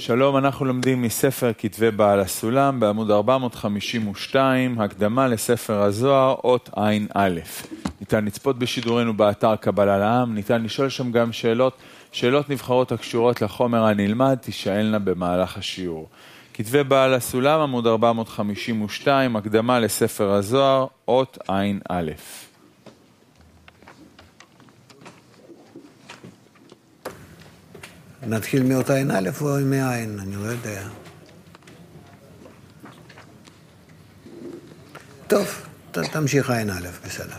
שלום, אנחנו לומדים מספר כתבי בעל הסולם בעמוד 452, הקדמה לספר הזוהר, אות עין א'. ניתן לצפות בשידורנו באתר קבלה לעם, ניתן לשאול שם גם שאלות נבחרות הקשורות לחומר הנלמד, תשאלנה במהלך השיעור. כתבי בעל הסולם, עמוד 452, הקדמה לספר הזוהר, אות עין א'. נתחיל מאותה עין א' או מהעין, אני לא יודע. טוב, תמשיך עין א', בסדר.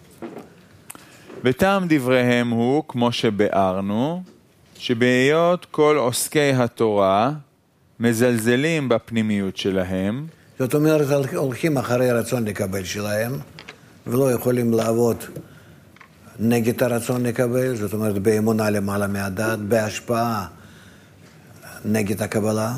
וטעם דבריהם הוא, כמו שבארנו, שבהיות כל עוסקי התורה מזלזלים בפנימיות שלהם. זאת אומרת, הולכים אחרי הרצון לקבל שלהם, ולא יכולים לעבוד נגד הרצון לקבל, זאת אומרת, באמונה למעלה מהדעת, בהשפעה נגד הקבלה.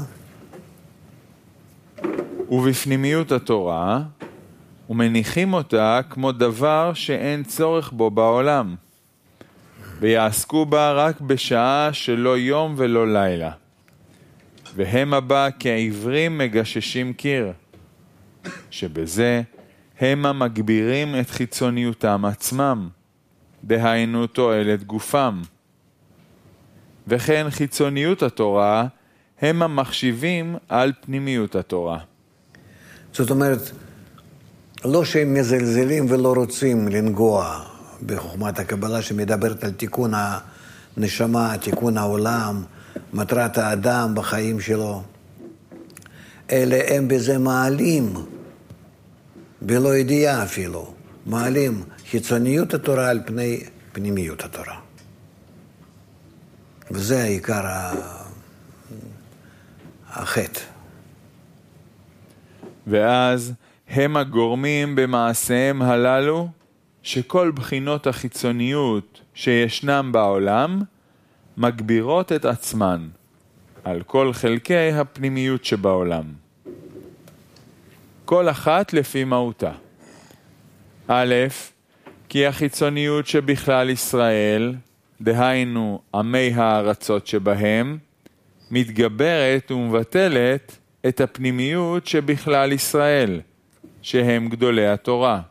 ובפנימיות התורה, ומניחים אותה כמו דבר שאין צורך בו בעולם, ויעסקו בה רק בשעה שלא יום ולא לילה. והם הבא כעברים מגששים קיר, שבזה הם המגבירים את חיצוניותם עצמם, דהיינו תועלת גופם. וכן חיצוניות התורה הם המחשיבים על פנימיות התורה. זאת אומרת, לא שהם מזלזלים ולא רוצים לנגוע בחוכמת הקבלה שמדברת על תיקון הנשמה, תיקון העולם, מטרת האדם בחיים שלו, אלא הם בזה מעלים, בלא ידיעה אפילו, מעלים חיצוניות התורה על פני פנימיות התורה. וזה העיקר החטא. ואז הם הגורמים במעשיהם הללו שכל בחינות החיצוניות שישנם בעולם מגבירות את עצמן על כל חלקי הפנימיות שבעולם. כל אחת לפי מהותה. א', כי החיצוניות שבכלל ישראל, דהיינו עמי הארצות שבהם, מתגברת ומבטלת את הפנימיות שבכלל ישראל, שהם גדולי התורה.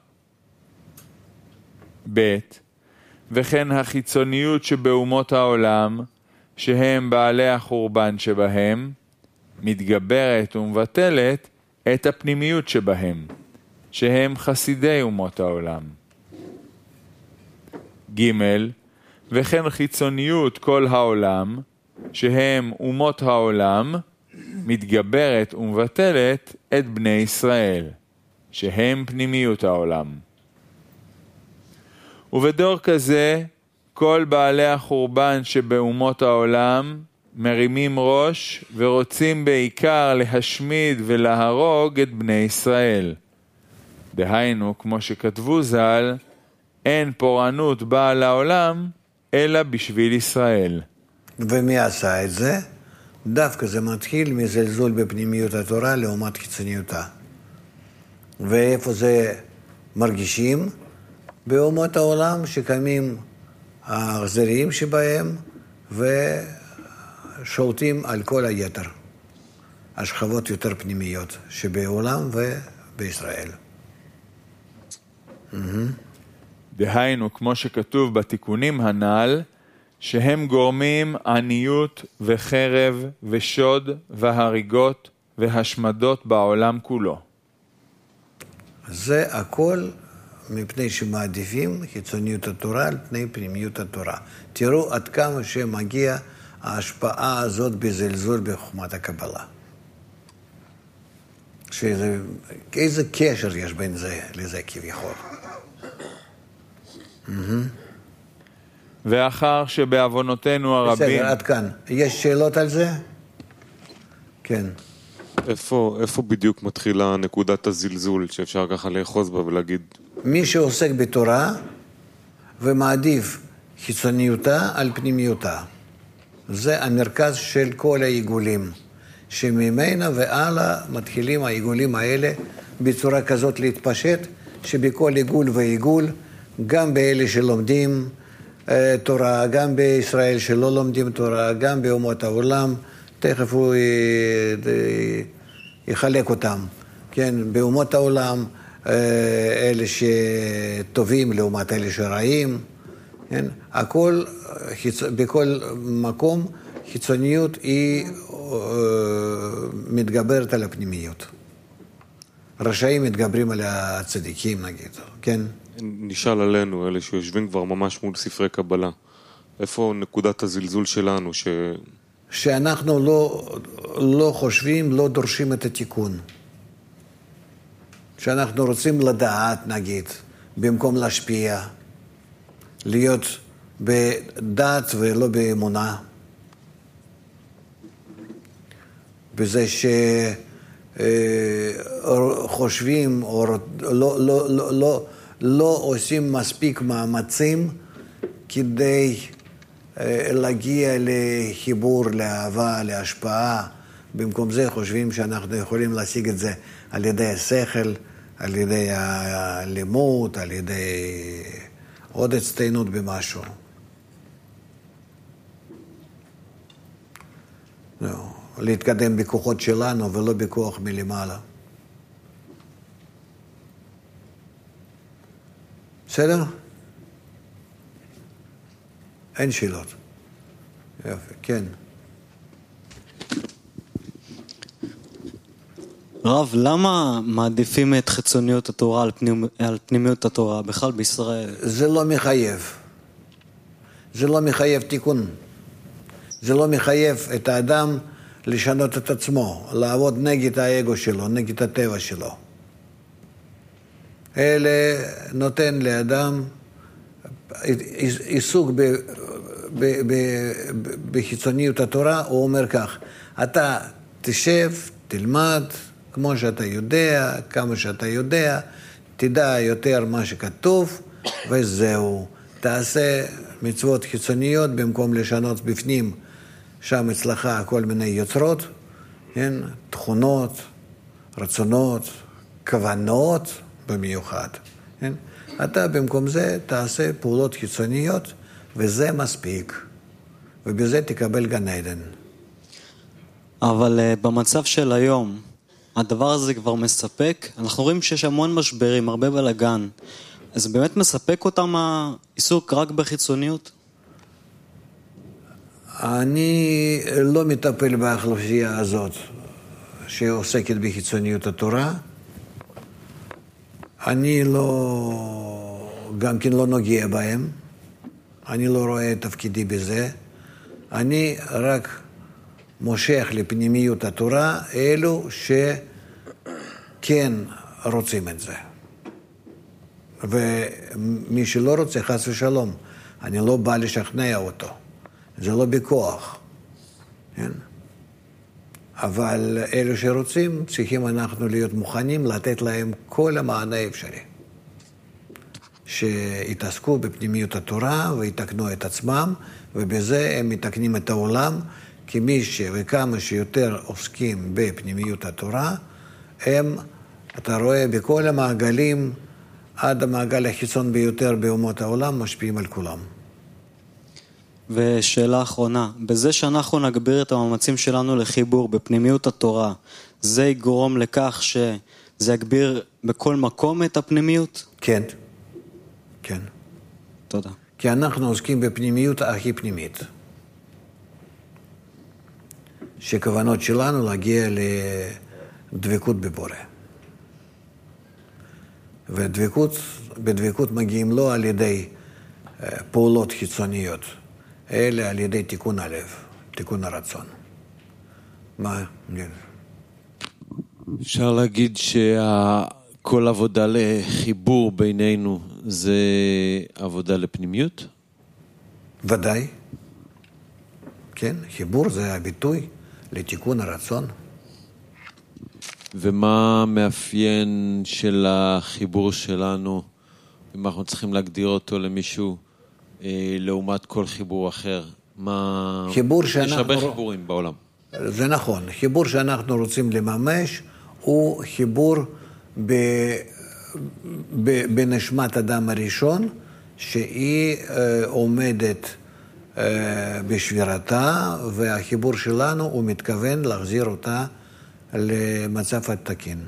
ב', וכן החיצוניות שבאומות העולם, שהם בעלי החורבן שבהם, מתגברת ומבטלת את הפנימיות שבהם, שהם חסידי אומות העולם. ג', וכן חיצוניות כל העולם, שהם אומות העולם, מתגברת ומבטלת את בני ישראל, שהם פנימיות העולם. ובדור כזה, כל בעלי החורבן שבאומות העולם מרימים ראש ורוצים בעיקר להשמיד ולהרוג את בני ישראל. דהיינו, כמו שכתבו ז"ל, אין פורענות באה לעולם אלא בשביל ישראל. ומי עשה את זה? דווקא זה מתחיל מזלזול בפנימיות התורה לעומת חיצוניותה. ואיפה זה מרגישים? באומות העולם שקמים האכזריים שבהם ושולטים על כל היתר. השכבות יותר פנימיות שבעולם ובישראל. דהיינו, כמו שכתוב בתיקונים הנ"ל, שהם גורמים עניות וחרב ושוד והריגות והשמדות בעולם כולו. זה הכל מפני שמעדיפים חיצוניות התורה על פני פנימיות התורה. תראו עד כמה שמגיע ההשפעה הזאת בזלזול בחוכמת הקבלה. איזה קשר יש בין זה לזה כביכול? ואחר שבעוונותינו הרבים... בסדר, עד כאן. יש שאלות על זה? כן. איפה בדיוק מתחילה נקודת הזלזול שאפשר ככה לאחוז בה ולהגיד? מי שעוסק בתורה ומעדיף חיצוניותה על פנימיותה. זה המרכז של כל העיגולים, שממנה והלאה מתחילים העיגולים האלה בצורה כזאת להתפשט, שבכל עיגול ועיגול, גם באלה שלומדים תורה, גם בישראל שלא לומדים תורה, גם באומות העולם, תכף הוא יחלק אותם, כן, באומות העולם, אלה שטובים לעומת אלה שרעים, כן, הכל, בכל מקום, חיצוניות היא מתגברת על הפנימיות. רשעים מתגברים על הצדיקים, נגיד, כן? נשאל עלינו, אלה שיושבים כבר ממש מול ספרי קבלה. איפה נקודת הזלזול שלנו? שאנחנו לא חושבים, לא דורשים את התיקון. שאנחנו רוצים לדעת, נגיד, במקום להשפיע, להיות בדת ולא באמונה. בזה שחושבים או לא עושים מספיק מאמצים כדי להגיע לחיבור, לאהבה, להשפעה. במקום זה חושבים שאנחנו יכולים להשיג את זה על ידי השכל, על ידי הלימוד, על ידי עוד הצטיינות במשהו. לא, להתקדם בכוחות שלנו ולא בכוח מלמעלה. בסדר? אין שאלות. יופי, כן. רב, למה מעדיפים את חיצוניות התורה על פנימיות התורה, בכלל בישראל? זה לא מחייב. זה לא מחייב תיקון. זה לא מחייב את האדם לשנות את עצמו, לעבוד נגד האגו שלו, נגד הטבע שלו. אלה נותן לאדם עיסוק בחיצוניות התורה, הוא אומר כך, אתה תשב, תלמד, כמו שאתה יודע, כמה שאתה יודע, תדע יותר מה שכתוב, וזהו. תעשה מצוות חיצוניות במקום לשנות בפנים, שם אצלך כל מיני יוצרות, כן? תכונות, רצונות, כוונות במיוחד. כן? אתה במקום זה תעשה פעולות חיצוניות, וזה מספיק. ובזה תקבל גן עדן. אבל במצב של היום, הדבר הזה כבר מספק? אנחנו רואים שיש המון משברים, הרבה בלגן. אז באמת מספק אותם העיסוק רק בחיצוניות? אני לא מטפל באוכלוסייה הזאת שעוסקת בחיצוניות התורה. אני גם כן לא נוגע בהם. אני לא רואה תפקידי בזה. אני רק מושך לפנימיות התורה אלו שכן רוצים את זה. ומי שלא רוצה, חס ושלום, אני לא בא לשכנע אותו. זה לא בכוח. כן? אבל אלו שרוצים, צריכים אנחנו להיות מוכנים לתת להם כל המענה האפשרי. שיתעסקו בפנימיות התורה ויתקנו את עצמם, ובזה הם מתקנים את העולם, כי מי וכמה שיותר עוסקים בפנימיות התורה, אתה רואה בכל המעגלים, עד המעגל החיצון ביותר באומות העולם, משפיעים על כולם. ושאלה אחרונה, בזה שאנחנו נגביר את המאמצים שלנו לחיבור בפנימיות התורה, זה יגרום לכך שזה יגביר בכל מקום את הפנימיות? כן, כן. תודה. כי אנחנו עוסקים בפנימיות הכי פנימית. שכוונות שלנו להגיע לדבקות בבורא. ובדבקות מגיעים לא על ידי פעולות חיצוניות, אלא על ידי תיקון הלב, תיקון הרצון. מה? אפשר להגיד שכל עבודה לחיבור בינינו זה עבודה לפנימיות? ודאי. כן, חיבור זה הביטוי לתיקון הרצון. ומה המאפיין של החיבור שלנו, אם אנחנו צריכים להגדיר אותו למישהו, לעומת כל חיבור אחר? יש הרבה חיבורים בעולם. זה נכון. חיבור שאנחנו רוצים לממש הוא חיבור בנשמת אדם הראשון, שהיא עומדת בשבירתה, והחיבור שלנו הוא מתכוון להחזיר אותה למצב התקין.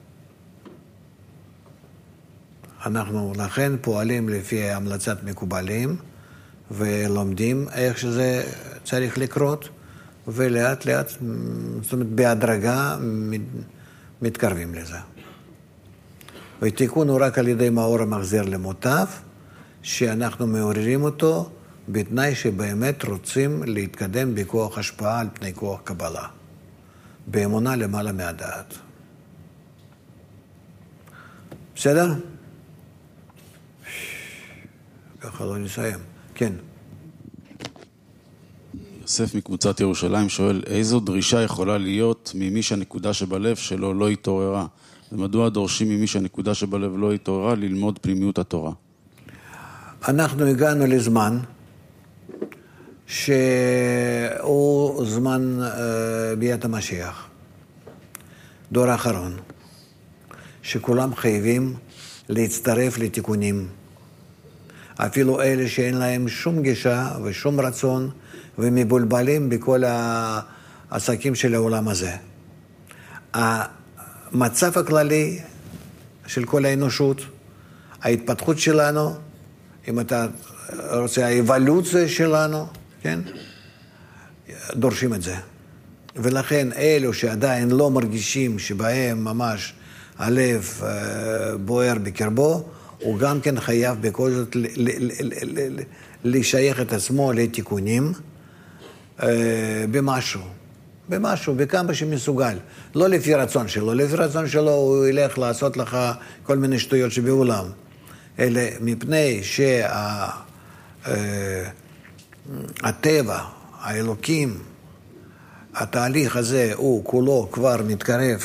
אנחנו לכן פועלים לפי המלצת מקובלים, ולומדים איך שזה צריך לקרות, ולאט לאט, זאת אומרת, בהדרגה מתקרבים לזה. ותיקון הוא רק על ידי מאור המחזיר למוטב, שאנחנו מעוררים אותו בתנאי שבאמת רוצים להתקדם בכוח השפעה על פני כוח קבלה. באמונה למעלה מהדעת. בסדר? ככה לא נסיים. כן. יוסף מקבוצת ירושלים שואל, איזו דרישה יכולה להיות ממי שהנקודה שבלב שלו לא התעוררה? ומדוע דורשים ממי שהנקודה שבלב לא התעוררה ללמוד פנימיות התורה? אנחנו הגענו לזמן שהוא זמן ביאת המשיח, דור האחרון, שכולם חייבים להצטרף לתיקונים. אפילו אלה שאין להם שום גישה ושום רצון ומבולבלים בכל העסקים של העולם הזה. המצב הכללי של כל האנושות, ההתפתחות שלנו, אם אתה רוצה, האבולוציה שלנו, כן? דורשים את זה. ולכן אלו שעדיין לא מרגישים שבהם ממש הלב בוער בקרבו, הוא גם כן חייב בכל זאת לשייך את עצמו לתיקונים במשהו, בכמה שמסוגל. לא לפי רצון שלו, לפי רצון שלו הוא ילך לעשות לך כל מיני שטויות שבעולם. אלא מפני שהטבע, האלוקים, התהליך הזה הוא כולו כבר מתקרב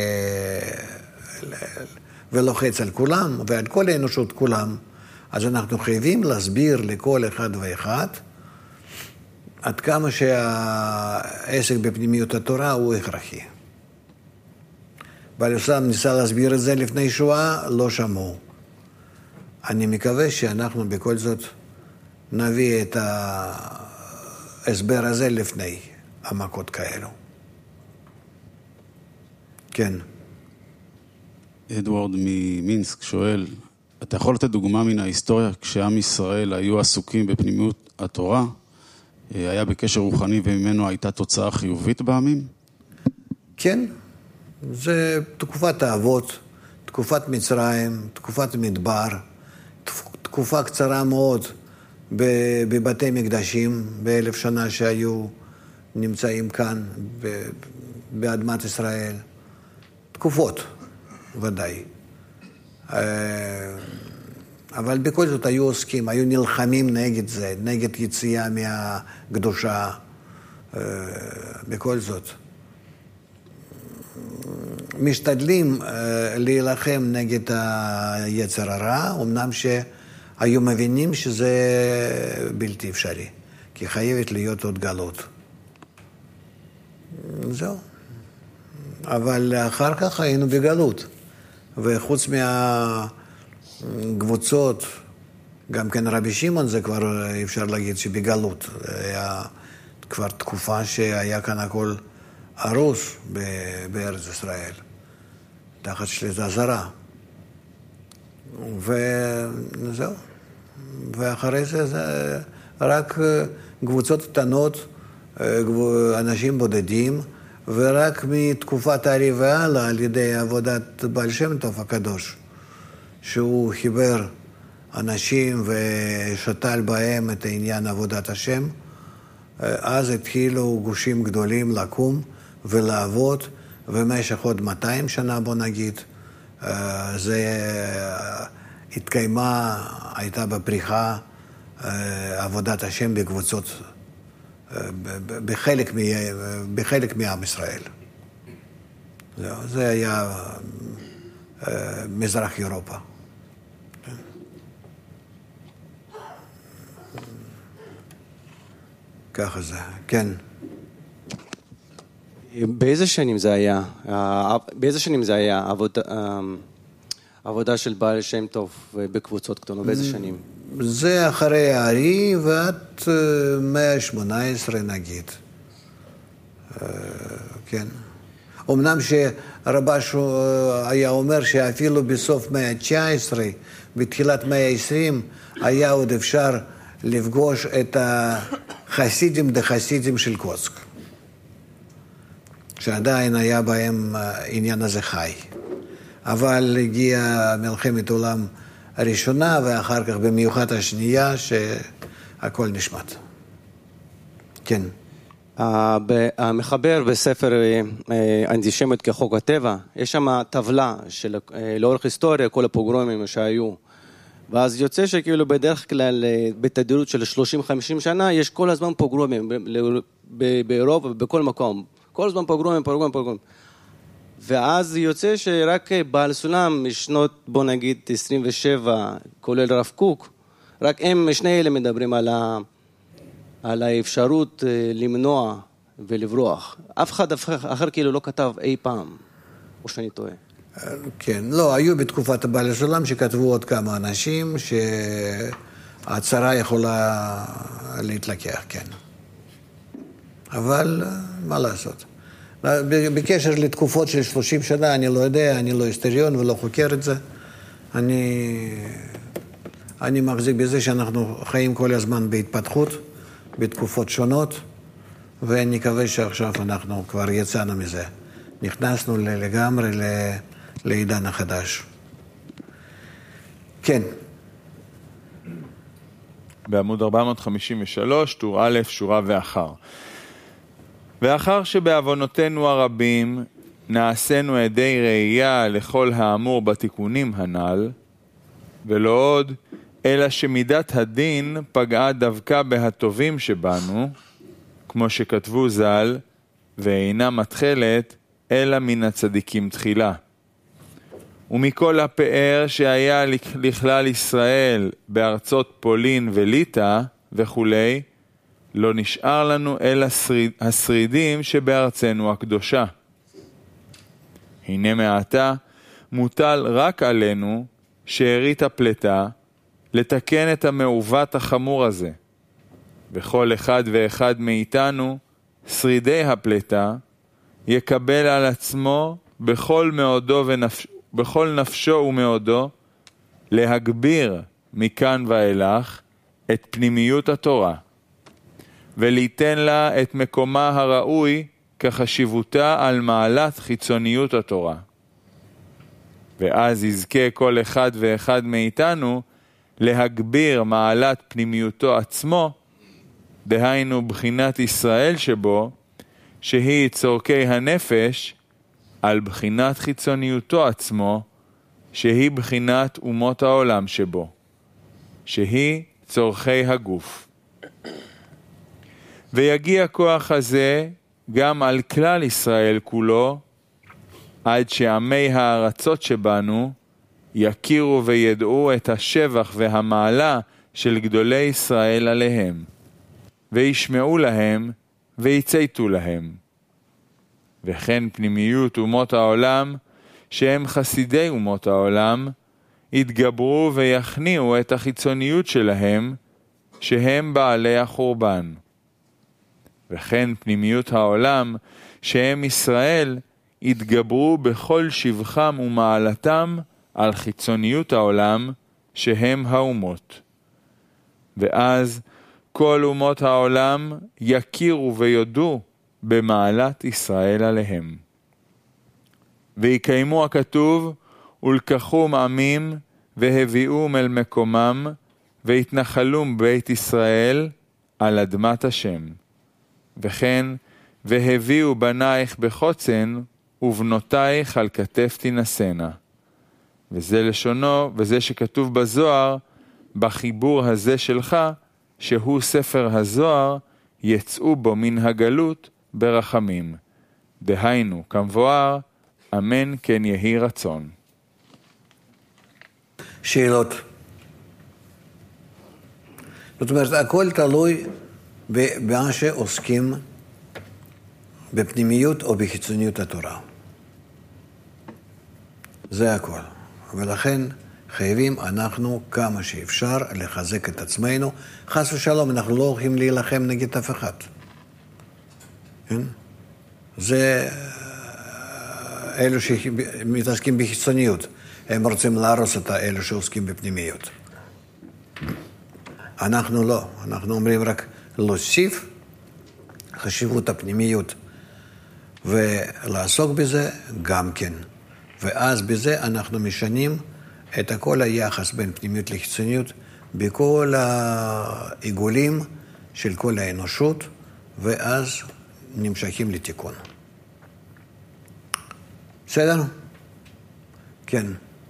ולוחץ על כולם, ועל כל האנושות כולם, אז אנחנו חייבים להסביר לכל אחד ואחד עד כמה שהעסק בפנימיות התורה הוא הכרחי. בעל יוסף ניסה להסביר את זה לפני שואה, לא שמעו. אני מקווה שאנחנו בכל זאת נביא את ההסבר הזה לפני המכות כאלו. כן. אדוארד ממינסק שואל, אתה יכול לתת דוגמה מן ההיסטוריה כשעם ישראל היו עסוקים בפנימיות התורה, היה בקשר רוחני וממנו הייתה תוצאה חיובית בעמים? כן, זה תקופת האבות, תקופת מצרים, תקופת מדבר, תקופה קצרה מאוד בבתי מקדשים, ב1000 שנה שהיו נמצאים כאן באדמת ישראל. תקופות, ודאי. אבל בכל זאת היו עוסקים, היו נלחמים נגד זה, נגד יציאה מהקדושה, בכל זאת. משתדלים להילחם נגד היצר הרע, אמנם שהיו מבינים שזה בלתי אפשרי, כי חייבת להיות עוד גלות. זהו. אבל אחר כך היינו בגלות, וחוץ מהקבוצות, גם כן רבי שמעון זה כבר אפשר להגיד שבגלות, היה כבר תקופה שהיה כאן הכל הרוס בארץ ישראל, תחת שליטה זרה. וזהו. ואחרי זה רק קבוצות קטנות, אנשים בודדים, ורק מתקופת הארי והלאה, על ידי עבודת בעל שם טוב הקדוש, שהוא חיבר אנשים ושתל בהם את העניין עבודת השם, אז התחילו גושים גדולים לקום ולעבוד, ובמשך עוד 200 שנה, בוא נגיד, זה התקיימה, הייתה בפריחה עבודת השם בקבוצות, בחלק מעם ישראל. זה היה מזרח אירופה. ככה זה, כן. באיזה שנים זה היה עבודה של בעל שם טוב בקבוצות קטנות? באיזה שנים? זה אחרי הארי ועד 118 נגיד. כן. אמנם שרבש היה אומר שאפילו בסוף 119, בתחילת 120, היה עוד אפשר לפגוש את החסידים דחסידים של קוצק. שעדיין היה בהם עניין הזה חי. אבל הגיעה מלחמת עולם הראשונה, ואחר כך במיוחד השנייה, שהכל נשמט. כן. המחבר בספר אנטישמיות כחוק הטבע, יש שם טבלה של לאורך היסטוריה, כל הפוגרומים שהיו. ואז יוצא שכאילו בדרך כלל בתדירות של 30-50 שנה, יש כל הזמן פוגרומים באירופה ובכל מקום. כל הזמן פוגרומים. ואז יוצא שרק בעל סולם משנות, בוא נגיד, 27, כולל רב קוק, רק הם, שני אלה מדברים על האפשרות למנוע ולברוח. אף אחד אחר כאילו לא כתב אי פעם, או שאני טועה. כן, לא, היו בתקופת בעל סולם שכתבו עוד כמה אנשים שההצהרה יכולה להתלקח, כן. אבל מה לעשות? בקשר לתקופות של 30 שנה, אני לא יודע, אני לא היסטוריון ולא חוקר את זה. אני מחזיק בזה שאנחנו חיים כל הזמן בהתפתחות, בתקופות שונות, ואני מקווה שעכשיו אנחנו כבר יצאנו מזה. נכנסנו לגמרי לעידן החדש. כן. בעמוד 453, טור א', שורה ואחר. ואחר שבעוונותינו הרבים נעשינו עדי ראייה לכל האמור בתיקונים הנ"ל, ולא עוד, אלא שמידת הדין פגעה דווקא בהטובים שבנו, כמו שכתבו ז"ל, ואינה מתחלת, אלא מן הצדיקים תחילה. ומכל הפאר שהיה לכלל ישראל בארצות פולין וליטא וכולי, לא נשאר לנו אלא השרידים שבארצנו הקדושה. הנה מעתה מוטל רק עלינו שארית הפלטה לתקן את המעוות החמור הזה, וכל אחד ואחד מאיתנו, שרידי הפלטה, יקבל על עצמו בכל נפשו ומאודו להגביר מכאן ואילך את פנימיות התורה, וליתן לה את מקומה הראוי כחשיבותה על מעלת חיצוניות התורה. ואז יזכה כל אחד ואחד מאיתנו להגביר מעלת פנימיותו עצמו, דהיינו בחינת ישראל שבו, שהיא צורכי הנפש, על בחינת חיצוניותו עצמו, שהיא בחינת אומות העולם שבו, שהיא צורכי הגוף. ויגיע כוח הזה גם על כלל ישראל כולו, עד שעמי הארצות שבנו יכירו וידעו את השבח והמעלה של גדולי ישראל עליהם, וישמעו להם ויצייתו להם. וכן פנימיות אומות העולם, שהם חסידי אומות העולם, יתגברו ויכניעו את החיצוניות שלהם, שהם בעלי החורבן. וכן פנימיות העולם, שהם ישראל, יתגברו בכל שבחם ומעלתם על חיצוניות העולם, שהם האומות. ואז כל אומות העולם יכירו ויודעו במעלת ישראל עליהם. ויקיימו הכתוב, ולקחום עמים, והביאום אל מקומם, והתנחלום בית ישראל על אדמת השם. וכן, והביאו בנייך בחוצן, ובנותייך על כתף תנסנה. וזה לשונו, וזה שכתוב בזוהר, בחיבור הזה שלך, שהוא ספר הזוהר, יצאו בו מן הגלות ברחמים. דהיינו, כמבואר, אמן כן יהי רצון. שאלות. זאת אומרת, הכל תלוי במה שעוסקים בפנימיות או בחיצוניות התורה. זה הכל. ולכן חייבים אנחנו כמה שאפשר לחזק את עצמנו. חס ושלום, אנחנו לא הולכים להילחם נגד אף אחד. כן? זה אלו שמתעסקים בחיצוניות. הם רוצים להרוס את אלו שעוסקים בפנימיות. אנחנו לא. אנחנו אומרים רק להוסיף חשיבות הפנימיות ולעסוק בזה גם כן. ואז בזה אנחנו משנים את כל היחס בין פנימיות לחיצוניות בכל העיגולים של כל האנושות, ואז נמשכים לתיקון. בסדר? כן.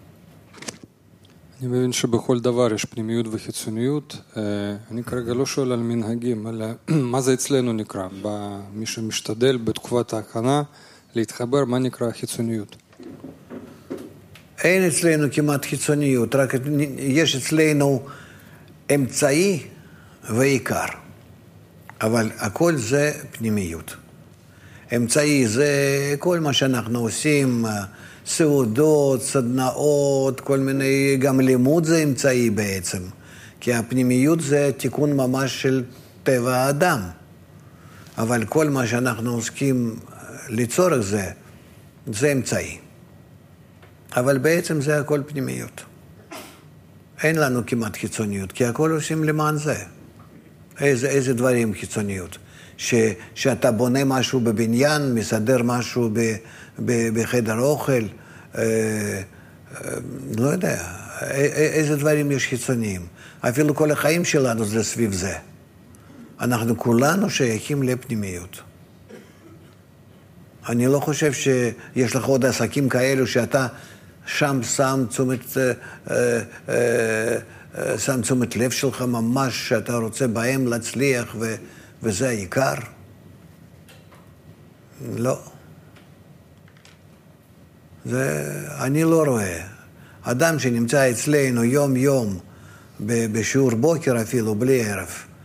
אני מבין שבכל דבר יש פנימיות וחיצוניות. אני כרגע לא שואל על מנהגים, אלא מה זה אצלנו נקרא? מי שמשתדל בתקופת ההכנה להתחבר, מה נקרא החיצוניות? אין אצלנו כמעט חיצוניות, רק יש אצלנו אמצעי ועיקר. אבל הכל זה פנימיות. אמצעי זה כל מה שאנחנו עושים, סעודות, סדנאות, כל מיני, גם לימוד זה אמצעי בעצם. כי הפנימיות זה תיקון ממש של טבע האדם. אבל כל מה שאנחנו עוסקים לצורך זה אמצעי. אבל בעצם זה הכל פנימיות. אין לנו כמעט חיצוניות, כי הכל עושים למען זה. איזה דברים חיצוניות? שאתה בונה משהו בבניין, מסדר משהו בחדר אוכל, לא יודע, איזה דברים יש חיצוניים. אפילו כל החיים שלנו זה סביב זה. אנחנו כולנו שייכים לפנימיות. אני לא חושב שיש לך עוד עסקים כאלו שאתה שם שם תשומת לב שלך ממש, שאתה רוצה בהם להצליח, וזה העיקר. לא. אני לא רואה. אדם שנמצא אצלנו יום בשיעור בוקר אפילו, בלי ערב,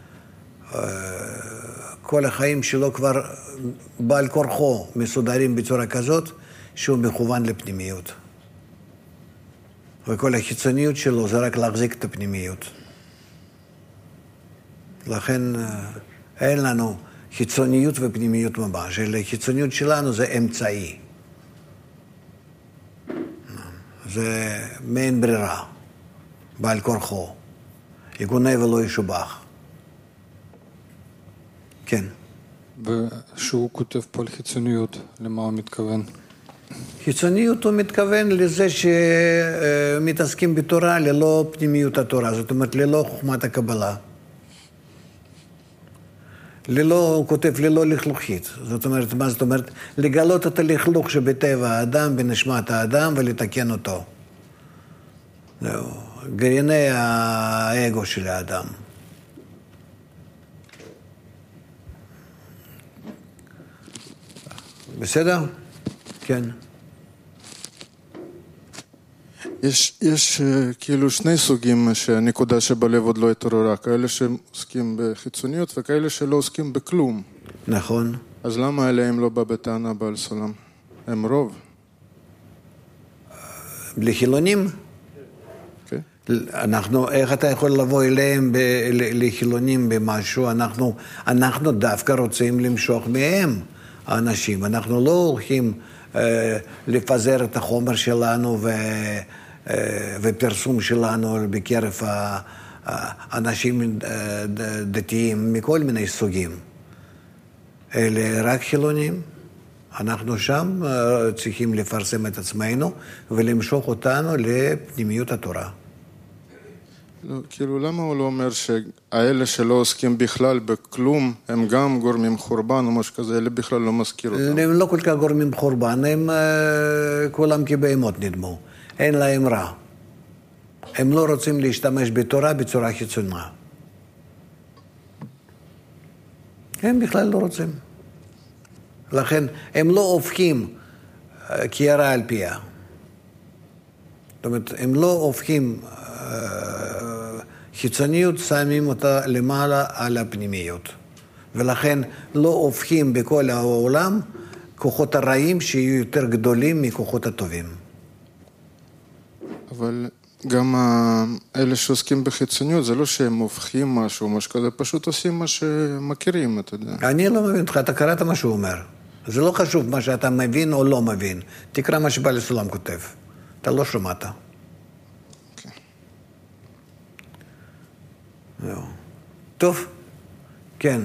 כל החיים שלו כבר בעל כורחו מסודרים בצורה כזאת, שהוא מכוון לפנימיות. וכל החיצוניות שלו זה רק להחזיק את הפנימיות. לכן אין לנו חיצוניות ופנימיות ממש, אלא החיצוניות שלנו זה אמצעי. זה מעין ברירה, בעל כורחו. יגונה ולא ישובח. כן. ושהוא כותב פה על חיצוניות, למה הוא מתכוון? חיצוניות הוא מתכוון לזה שמתעסקים בתורה ללא פנימיות התורה, זאת אומרת ללא חוכמת הקבלה. הוא כותב ללא לכלוכית. זאת אומרת, מה זאת אומרת? לגלות את הלכלוך שבטבע האדם, בנשמת האדם, ולתקן אותו. זהו, גרעיני האגו של האדם. בסדר? כן. יש כאילו שני סוגים שהנקודה שבלב עוד לא התעוררה, כאלה שעוסקים בחיצוניות וכאלה שלא עוסקים בכלום. נכון. אז למה אליהם לא בא בטענה בעל סולם? הם רוב. לחילונים? כן. איך אתה יכול לבוא אליהם לחילונים במשהו? אנחנו דווקא רוצים למשוך מהם האנשים. אנחנו לא הולכים לפזר את החומר שלנו ופרסום שלנו בקרב האנשים דתיים מכל מיני סוגים. אלה רק חילונים. אנחנו שם צריכים לפרסם את עצמנו ולמשוך אותנו לפנימיות התורה. לא, כאילו למה הוא לא אומר שהאלה שלא עוסקים בכלל בכלום הם גם גורמים חורבן או משהו כזה, אלה בכלל לא מזכיר אותם? הם לא כל כך גורמים חורבן, הם כולם כבהמות נדמו, אין להם רע. הם לא רוצים להשתמש בתורה בצורה חיצונה. הם בכלל לא רוצים. לכן הם לא הופכים קערה על פיה. זאת אומרת, הם לא הופכים חיצוניות, שמים אותה למעלה על הפנימיות. ולכן לא הופכים בכל העולם כוחות הרעים שיהיו יותר גדולים מכוחות הטובים. אבל גם אלה שעוסקים בחיצוניות, זה לא שהם הופכים משהו כזה, פשוט עושים מה שמכירים, אתה יודע. אני לא מבין אותך, אתה קראת מה שהוא אומר. זה לא חשוב מה שאתה מבין או לא מבין. תקרא מה שבעל הסולם כותב. אתה לא שמעת. טוב, כן.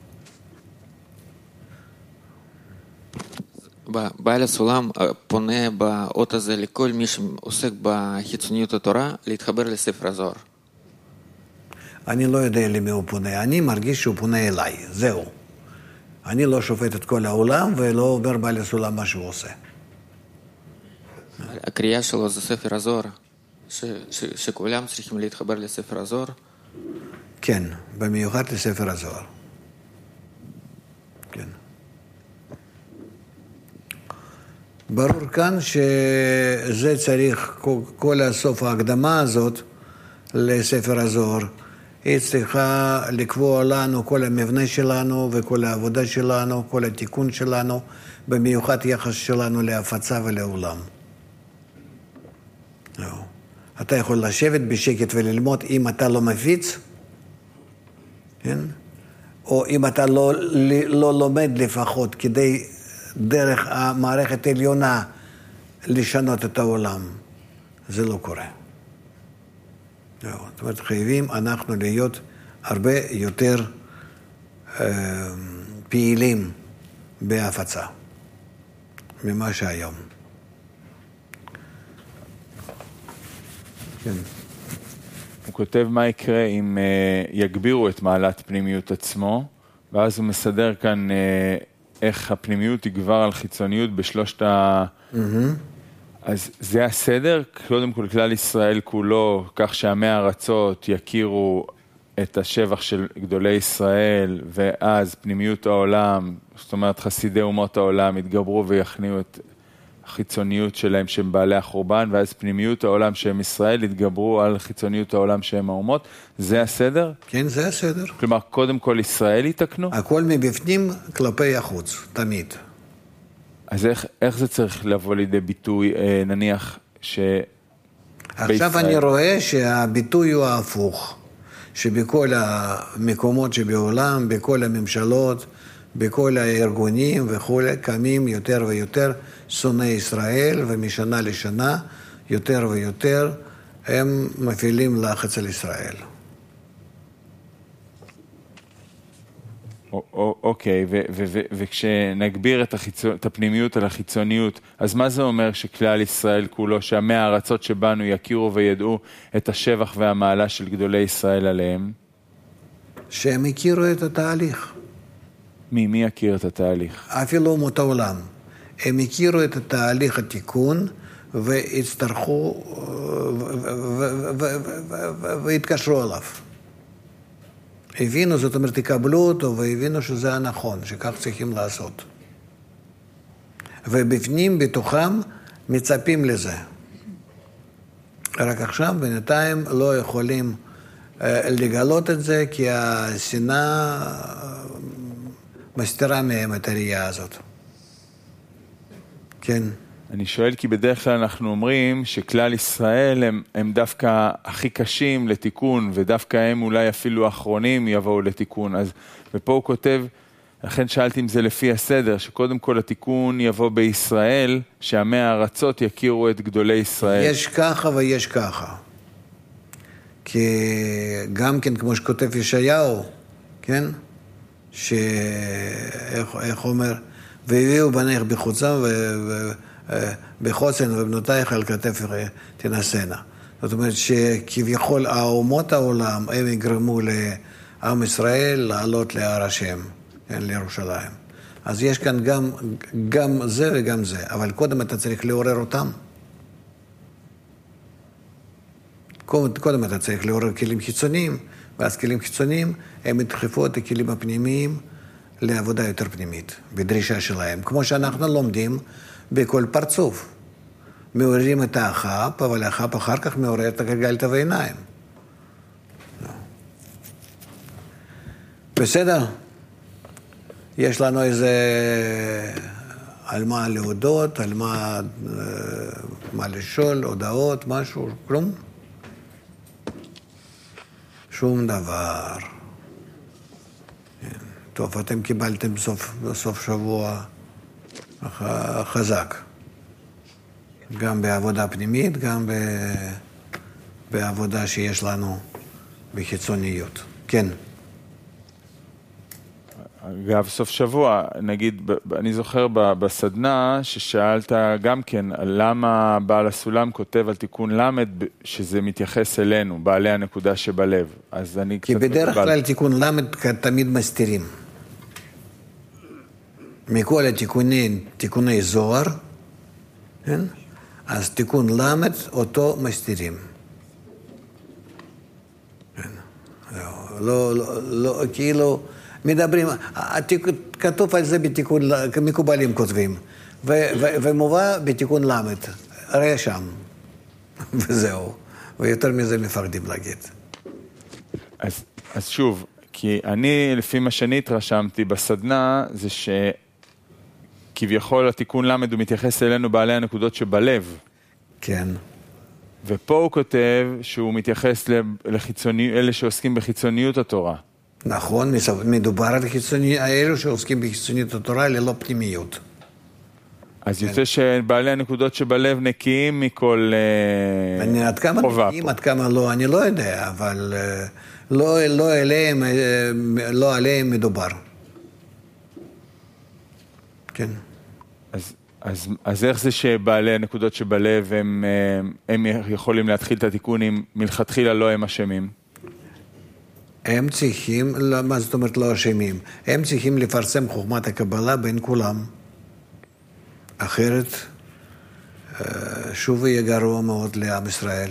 בעל הסולם פונה באות הזה לכל מי שעוסק בחיצוניות התורה להתחבר לספר הזוהר. אני לא יודע למי הוא פונה, אני מרגיש שהוא פונה אליי, זהו. אני לא שופט את כל העולם ולא אומר בעל הסולם מה שהוא עושה. הקריאה שלו זה ספר הזוהר, שכולם צריכים להתחבר לספר הזוהר? כן, במיוחד לספר הזוהר. כן. ברור כאן שזה צריך, כל הסוף ההקדמה הזאת לספר הזוהר, היא צריכה לקבוע לנו כל המבנה שלנו וכל העבודה שלנו, כל התיקון שלנו, במיוחד יחס שלנו להפצה ולעולם. אתה יכול לשבת בשקט וללמוד אם אתה לא מפיץ, כן? או אם אתה לא לומד לפחות כדי דרך המערכת העליונה לשנות את העולם. זה לא קורה. זאת אומרת, חייבים אנחנו להיות הרבה יותר פעילים בהפצה ממה שהיום. כן. הוא כותב מה יקרה אם יגבירו את מעלת פנימיות עצמו, ואז הוא מסדר כאן איך הפנימיות תגבר על חיצוניות בשלושת אז זה הסדר, קודם כל כלל ישראל כולו, כך שעמי הארצות יכירו את השבח של גדולי ישראל, ואז פנימיות העולם, זאת אומרת חסידי אומות העולם, יתגברו ויכניעו את החיצוניות שלהם שהם בעלי החורבן, ואז פנימיות העולם שהם ישראל יתגברו על חיצוניות העולם שהם האומות. זה הסדר? כן, זה הסדר. כלומר, קודם כל ישראל יתקנו? הכל מבפנים כלפי החוץ, תמיד. אז איך זה צריך לבוא לידי ביטוי, נניח עכשיו אני רואה שהביטוי הוא ההפוך, שבכל המקומות שבעולם, בכל הממשלות, בכל הארגונים וכו', קמים יותר ויותר שונאי ישראל, ומשנה לשנה יותר ויותר הם מפעילים לחץ על ישראל. אוקיי, וכשנגביר את הפנימיות על החיצוניות, אז מה זה אומר שכלל ישראל כולו, שעמי הארצות שבנו יכירו וידעו את השבח והמעלה של גדולי ישראל עליהם? שהם הכירו את התהליך. מי יכיר את התהליך? אפילו אומות העולם. הם הכירו את התהליך התיקון והצטרכו והתקשרו עליו. הבינו, זאת אומרת, תקבלו אותו, והבינו שזה הנכון, שכך צריכים לעשות. ובפנים, בתוכם, מצפים לזה. רק עכשיו, בינתיים, לא יכולים לגלות את זה, כי השנאה מסתירה מהם את הראייה הזאת. כן. אני שואל כי בדרך כלל אנחנו אומרים שכלל ישראל הם דווקא הכי קשים לתיקון, ודווקא הם אולי אפילו האחרונים יבואו לתיקון. אז ופה הוא כותב, לכן שאלתי אם זה לפי הסדר, שקודם כל התיקון יבוא בישראל, שעמי הארצות יכירו את גדולי ישראל. יש ככה ויש ככה. כי גם כן, כמו שכותב ישעיהו, כן? איך אומר? והביאו בניך בחוצם בחוצן ובנותייך על כתף תנסנה. זאת אומרת שכביכול האומות העולם הם יגרמו לעם ישראל לעלות להר השם, לירושלים. אז יש כאן גם זה וגם זה, אבל קודם אתה צריך לעורר אותם. קודם אתה צריך לעורר כלים חיצוניים, ואז כלים חיצוניים הם ידחפו את הכלים הפנימיים לעבודה יותר פנימית, בדרישה שלהם. כמו שאנחנו לומדים בכל פרצוף. מעוררים את האחאפ, אבל האחאפ אחר כך מעורר את הגלגלת והעיניים. בסדר? יש לנו איזה על מה להודות, על מה לשאול, הודעות, משהו, כלום? שום דבר. טוב, אתם קיבלתם בסוף שבוע חזק. גם בעבודה פנימית, גם בעבודה שיש לנו בחיצוניות. כן. אגב, סוף שבוע, נגיד, אני זוכר בסדנה ששאלת גם כן, למה בעל הסולם כותב על תיקון למד שזה מתייחס אלינו, בעלי הנקודה שבלב. אז אני קצת... כי בדרך כלל תיקון למד תמיד מסתירים. מכל תיקוני זוהר, כן? אז תיקון למד אותו מסתירים. לא, כאילו... מדברים, כתוב על זה בתיקון, מקובלים כותבים, ומובא בתיקון למד, הרי שם, וזהו, ויותר מזה מפחדים להגיד. אז שוב, כי אני, לפי מה שאני התרשמתי בסדנה, זה שכביכול התיקון למד הוא מתייחס אלינו בעלי הנקודות שבלב. כן. ופה הוא כותב שהוא מתייחס אלה שעוסקים בחיצוניות התורה. נכון, מדובר על אלו שעוסקים בחיצוניות התורה ללא פנימיות. אז יוצא שבעלי הנקודות שבלב נקיים מכל עד כמה נקיים, עד כמה לא, אני לא יודע, אבל לא עליהם מדובר. כן. אז איך זה שבעלי הנקודות שבלב הם יכולים להתחיל את התיקון אם מלכתחילה לא הם אשמים? הם צריכים, מה זאת אומרת לא אשמים? הם צריכים לפרסם חוכמת הקבלה בין כולם. אחרת שוב יהיה גרוע מאוד לעם ישראל.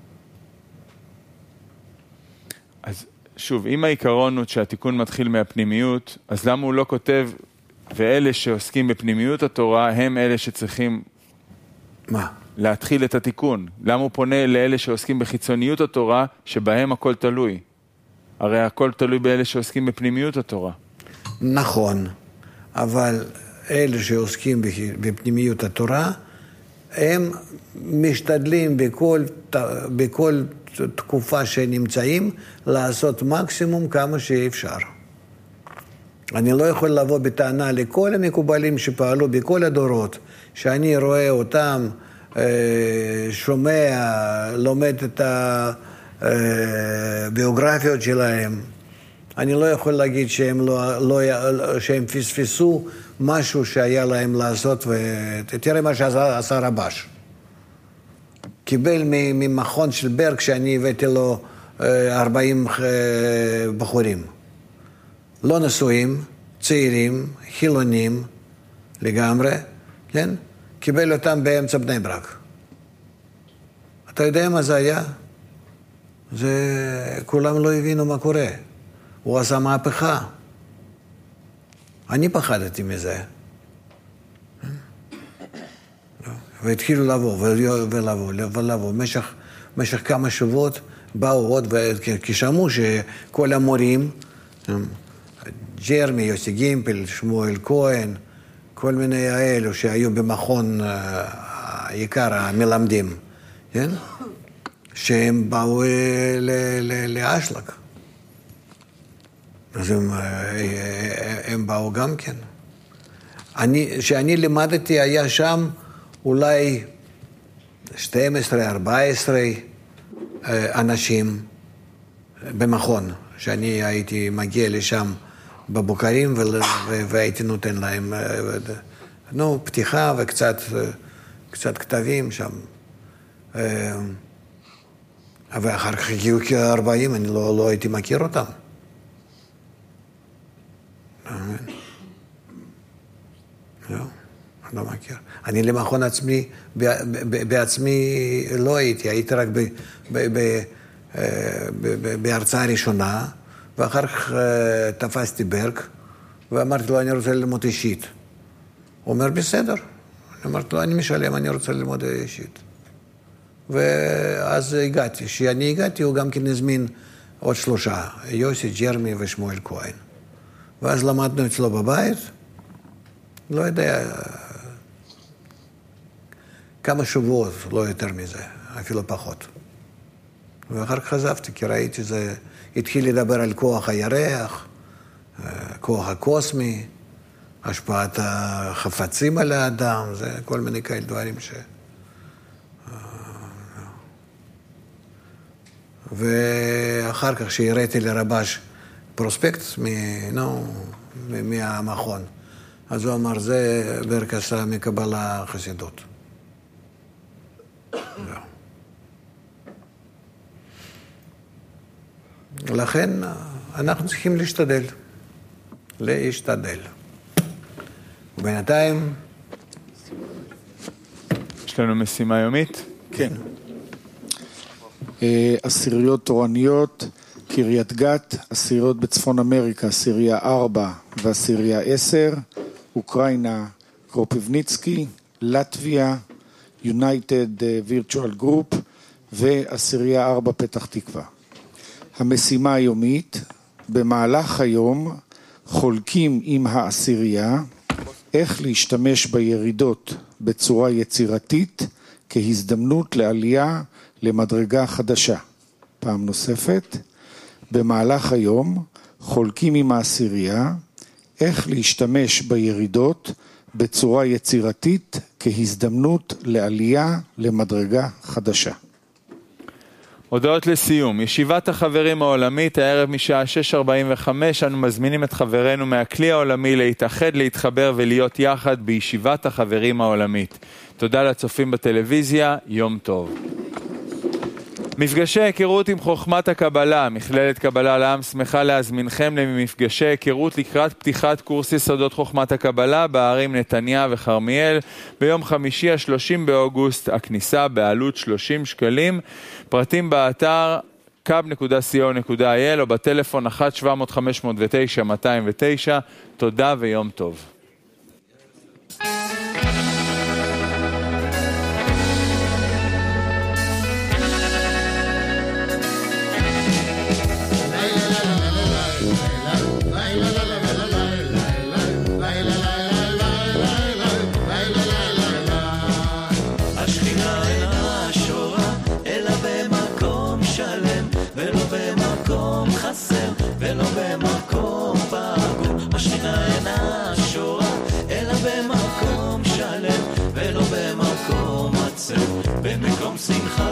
אז שוב, אם העיקרון הוא שהתיקון מתחיל מהפנימיות, אז למה הוא לא כותב, ואלה שעוסקים בפנימיות התורה, הם אלה שצריכים להתחיל את התיקון? למה הוא פונה לאלה שעוסקים בחיצוניות התורה, שבהם הכל תלוי? הרי הכל תלוי באלה שעוסקים בפנימיות התורה. נכון, אבל אלה שעוסקים בפנימיות התורה, הם משתדלים בכל תקופה שנמצאים, לעשות מקסימום כמה שאפשר. אני לא יכול לבוא בטענה לכל המקובלים שפעלו בכל הדורות, שאני רואה אותם, שומע, לומד את הביוגרפיות שלהם. אני לא יכול להגיד שהם פספסו משהו שהיה להם לעשות, ותראה מה שעשה רבש. קיבל ממכון של ברג שאני הבאתי לו 40 בחורים. לא נשואים, צעירים, חילונים לגמרי, כן? קיבל אותם באמצע בני ברק. אתה יודע מה זה היה? כולם לא הבינו מה קורה. הוא עשה מהפכה. אני מזה. והתחילו לבוא ולבוא. במשך כמה שבועות באו עוד, כי שמעו שכל המורים, ג'רמי, יוסי גימפל, שמואל כהן, כל מיני האלו שהיו במכון העיקר המלמדים, כן? שהם באו לאשלג. אז הם באו גם כן. כשאני לימדתי היה שם אולי 12-14 אנשים במכון, שאני הייתי מגיע לשם בבוקרים והייתי נותן להם פתיחה וקצת כתבים שם. ואחר כך הגיעו כ-40, אני לא הייתי מכיר אותם. לא מכיר. אני למכון עצמי, בעצמי לא הייתי רק בהרצאה הראשונה, ואחר כך תפסתי ברג, ואמרתי לו, אני רוצה ללמוד אישית. הוא אומר, בסדר. אמרתי לו, אני משלם, אני רוצה ללמוד אישית. ואז הגעתי. כשאני הגעתי, הוא גם כן הזמין עוד 3, יוסי, ג'רמי ושמואל כהן. ואז למדנו אצלו בבית, לא יודע, כמה שבועות, לא יותר מזה, אפילו פחות. ואחר כך חזבתי, כי ראיתי שזה התחיל לדבר על כוח הירח, כוח הקוסמי, השפעת החפצים על האדם, זה כל מיני כאלה דברים ש... ואחר כך שהראיתי לרבש פרוספקט מהמכון, אז הוא אמר, זה ברכסה מקבלה חסידות. לכן אנחנו צריכים להשתדל. ובינתיים... יש לנו משימה יומית? כן. עשיריות תורניות, קריית גת, עשיריות בצפון אמריקה, עשירייה 4 ועשירייה 10, אוקראינה, קרופיבניצקי, לטביה, United Virtual Group ועשירייה 4 פתח תקווה. המשימה היומית, במהלך היום חולקים עם העשירייה איך להשתמש בירידות בצורה יצירתית כהזדמנות לעלייה למדרגה חדשה. פעם נוספת, במהלך היום חולקים עם העשירייה איך להשתמש בירידות בצורה יצירתית כהזדמנות לעלייה למדרגה חדשה. הודעות לסיום. ישיבת החברים העולמית, הערב משעה 6:45, אנו מזמינים את חברינו מהכלי העולמי להתאחד, להתחבר ולהיות יחד בישיבת החברים העולמית. תודה לצופים בטלוויזיה, יום טוב. מפגשי היכרות עם חוכמת הקבלה, מכללת קבלה לעם שמחה להזמינכם למפגשי היכרות לקראת פתיחת קורס יסודות חוכמת הקבלה בערים נתניה וחרמיאל ביום חמישי 30 באוגוסט, הכניסה בעלות 30 שקלים, פרטים באתר kab.co.il או בטלפון 1-700-509-209. תודה ויום טוב. ולא במקום פגום, השכינה אינה שורה, אלא במקום שלם, ולא במקום עצב, במקום שמחה.